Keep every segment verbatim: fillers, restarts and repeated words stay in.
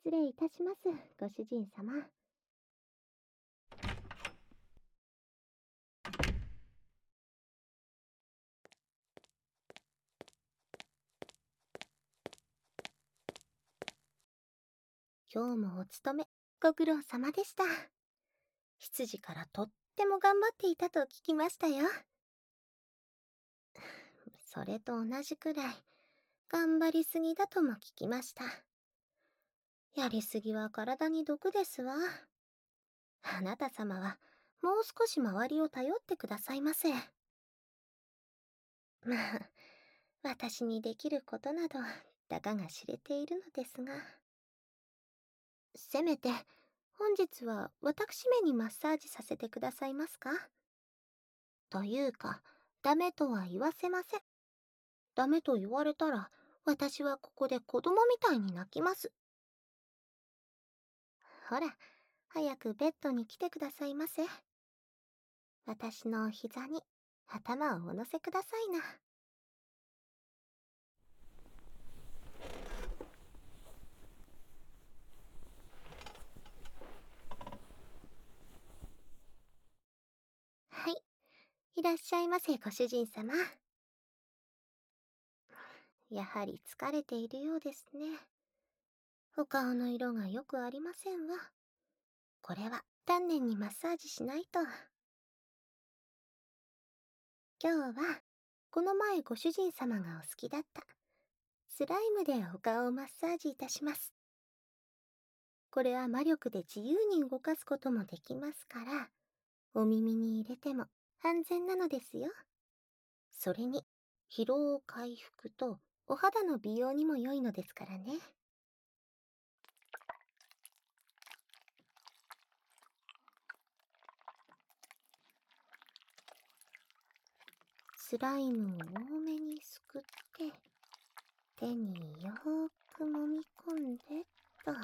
失礼いたします、ご主人様。今日もお勤め、ご苦労様でした。執事からとっても頑張っていたと聞きましたよ。それと同じくらい、頑張りすぎだとも聞きました。やりすぎは体に毒ですわ。あなた様は、もう少し周りを頼ってくださいませ。まあ、私にできることなど、たかが知れているのですが。せめて、本日は私めにマッサージさせてくださいますか？というか、ダメとは言わせません。ダメと言われたら、私はここで子供みたいに泣きます。ほら、早くベッドに来てくださいませ。私の膝に頭をお乗せくださいな。はい。いらっしゃいませ、ご主人様。やはり疲れているようですね。お顔の色がよくありませんわ。これは丹念にマッサージしないと。今日は、この前ご主人様がお好きだったスライムでお顔をマッサージいたします。これは魔力で自由に動かすこともできますから、お耳に入れても安全なのですよ。それに、疲労回復とお肌の美容にも良いのですからね。スライムを多めにすくって、手によーく揉み込んでっと。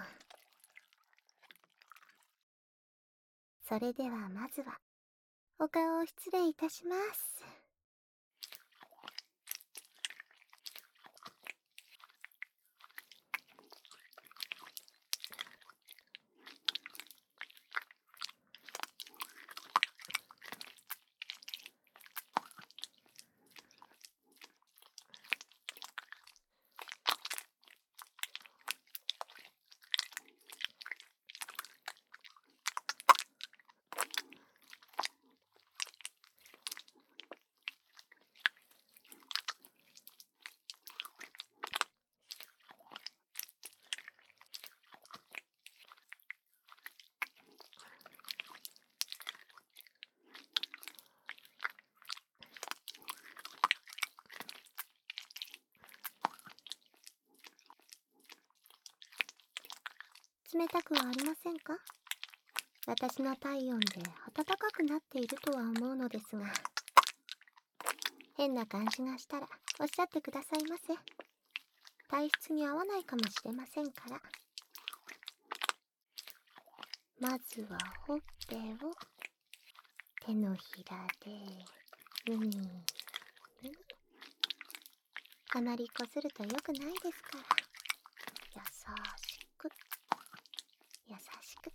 それではまずは、お顔を失礼いたします。冷たくはありませんか？私の体温で暖かくなっているとは思うのですが、変な感じがしたらおっしゃってくださいませ。体質に合わないかもしれませんから。まずはほっぺを手のひらでぬにぬに。あまりこすると良くないですから。優しく優しく。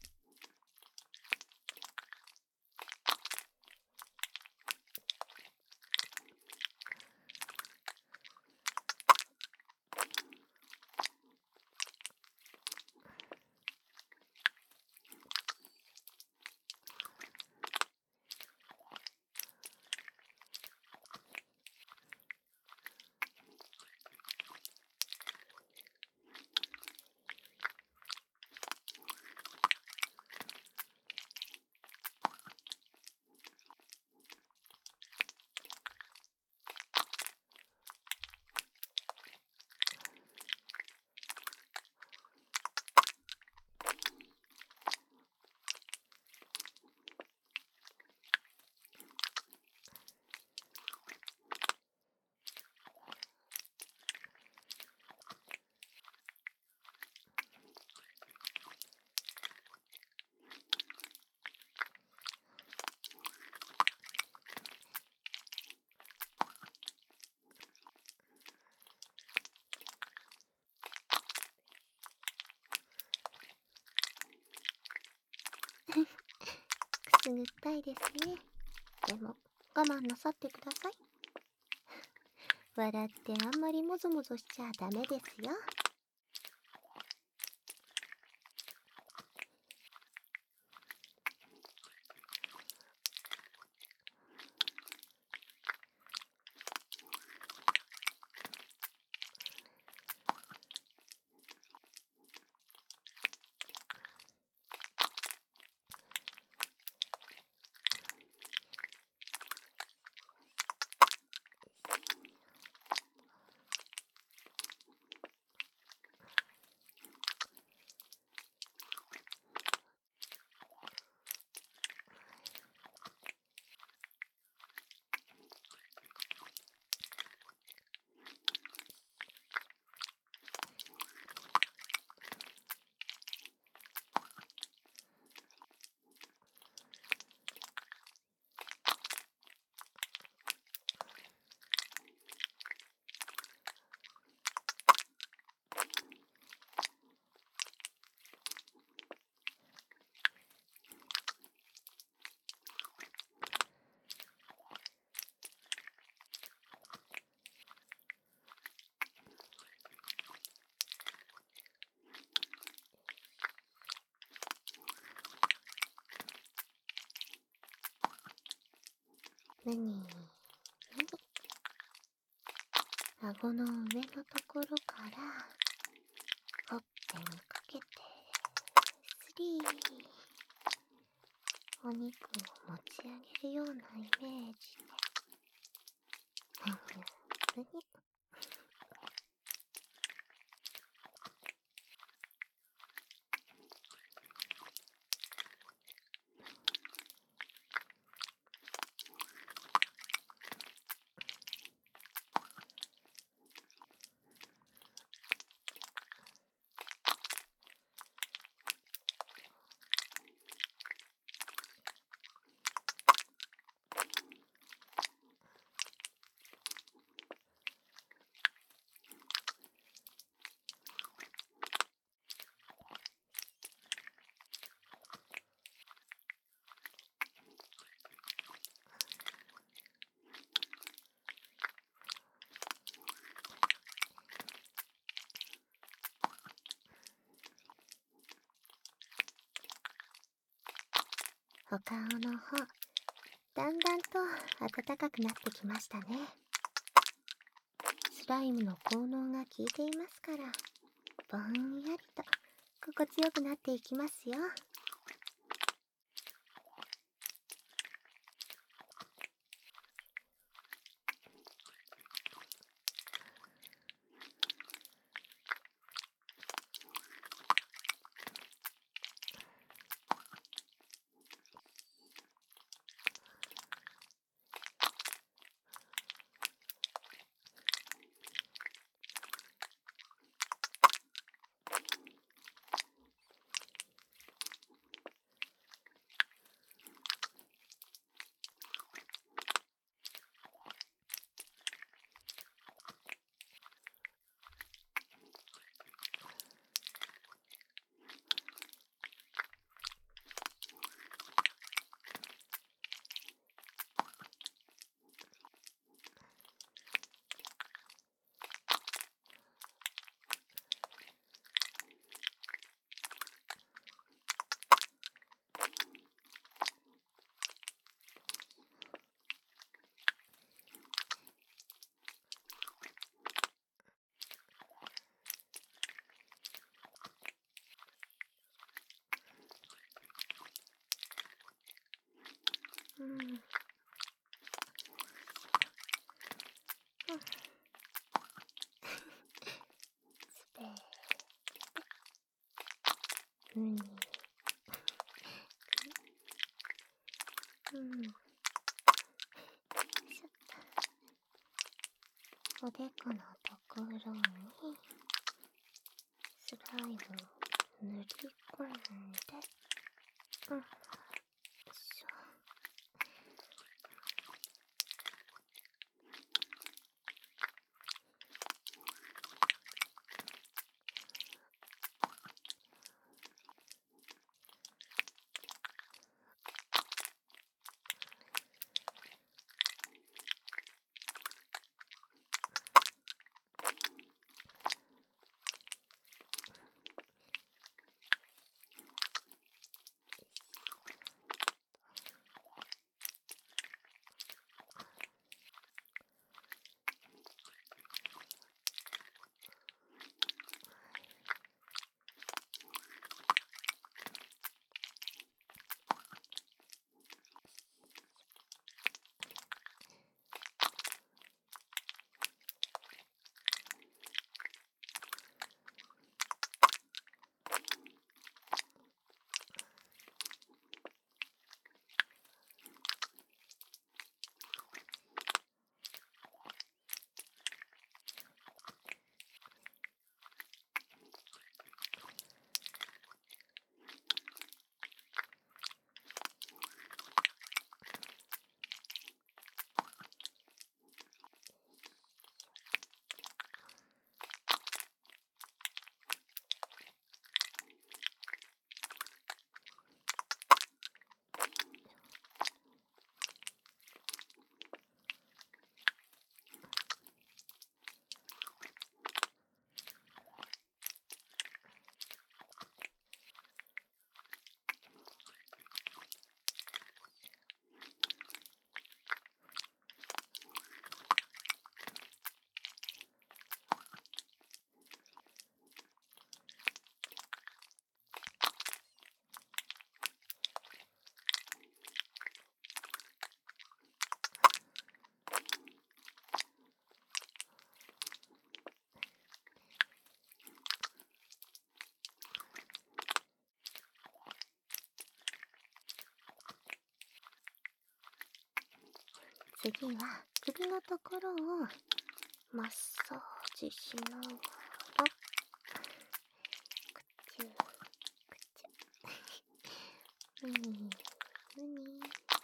ぐったいですね。でも、我慢なさってください。笑ってあんまりもぞもぞしちゃダメですよ。なになに、顎の上のところからほっぺにかけてスリー、お肉を持ち上げるようなイメージで、なになに、お顔の方、だんだんと暖かくなってきましたね。スライムの効能が効いていますから、ぼんやりと心地よくなっていきますよ。うん。スペーうん。うん。しょっと。おでこのところにスライムを塗り込んで、うん。よいしょ。 次は首のところをマッサージしながら、くちゅくちゅ、ふにふに。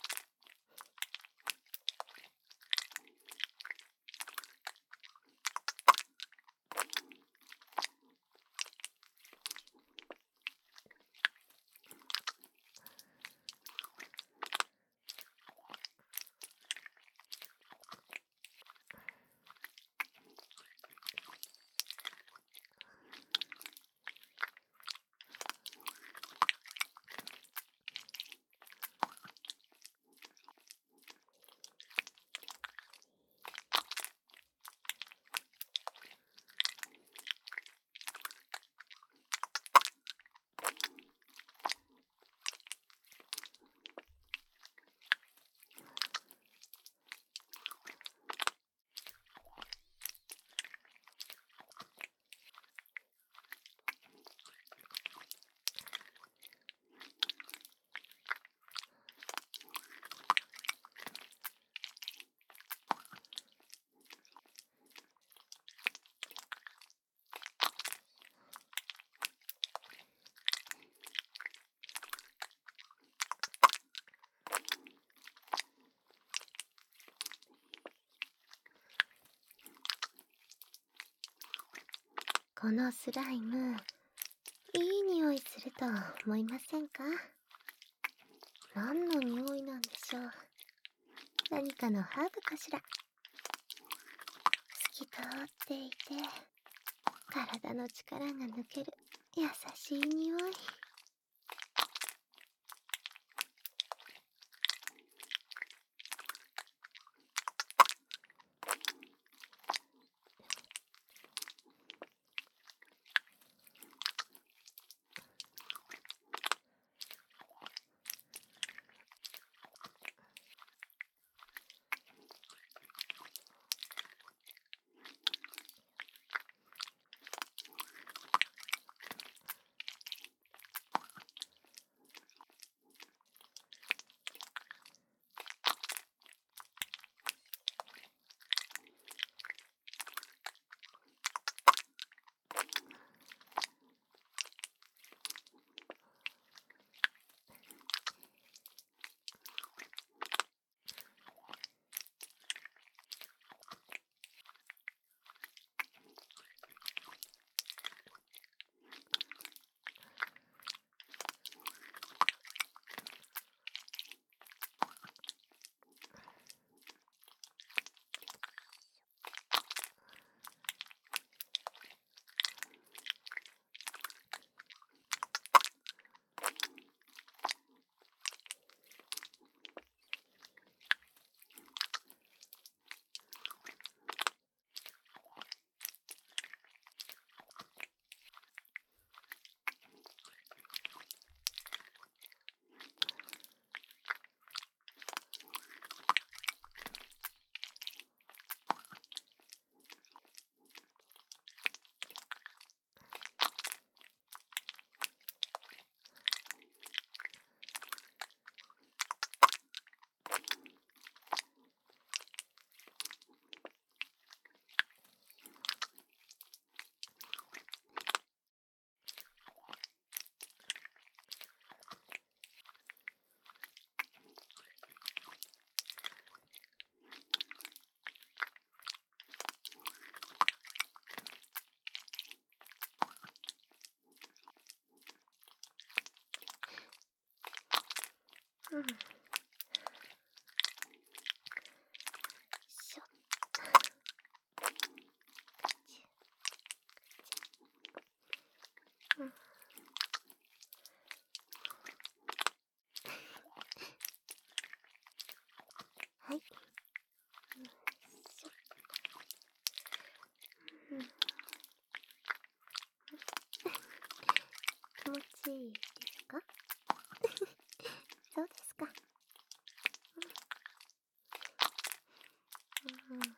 このスライム、いい匂いすると思いませんか？何の匂いなんでしょう。何かのハーブかしら。透き通っていて、体の力が抜ける優しい匂い。うん。しょ。うん。はい。よいしょ。うん。気持ちいいですか？そうですか。うん。うん。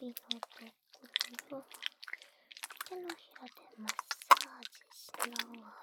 のところを手のひらでマッサージしながら、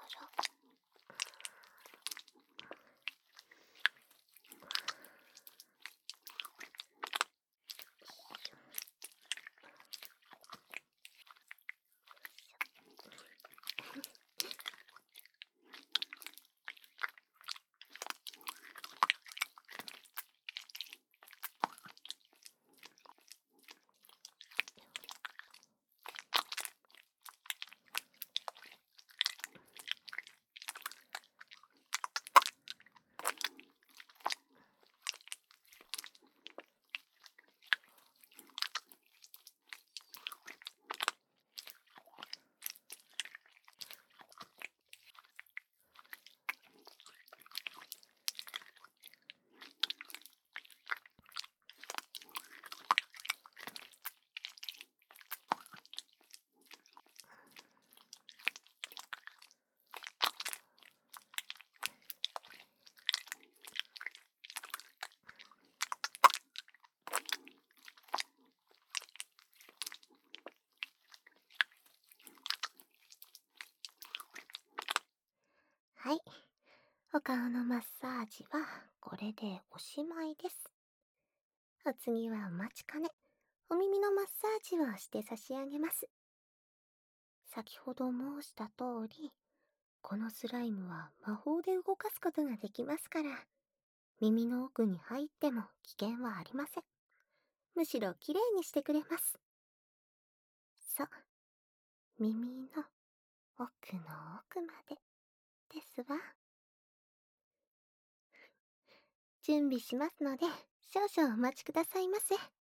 はい。お顔のマッサージはこれでおしまいです。お次はお待ちかね、お耳のマッサージをして差し上げます。先ほど申した通り、このスライムは魔法で動かすことができますから、耳の奥に入っても危険はありません。むしろきれいにしてくれます。そう、耳の奥の奥までですわ。準備しますので、少々お待ちくださいませ。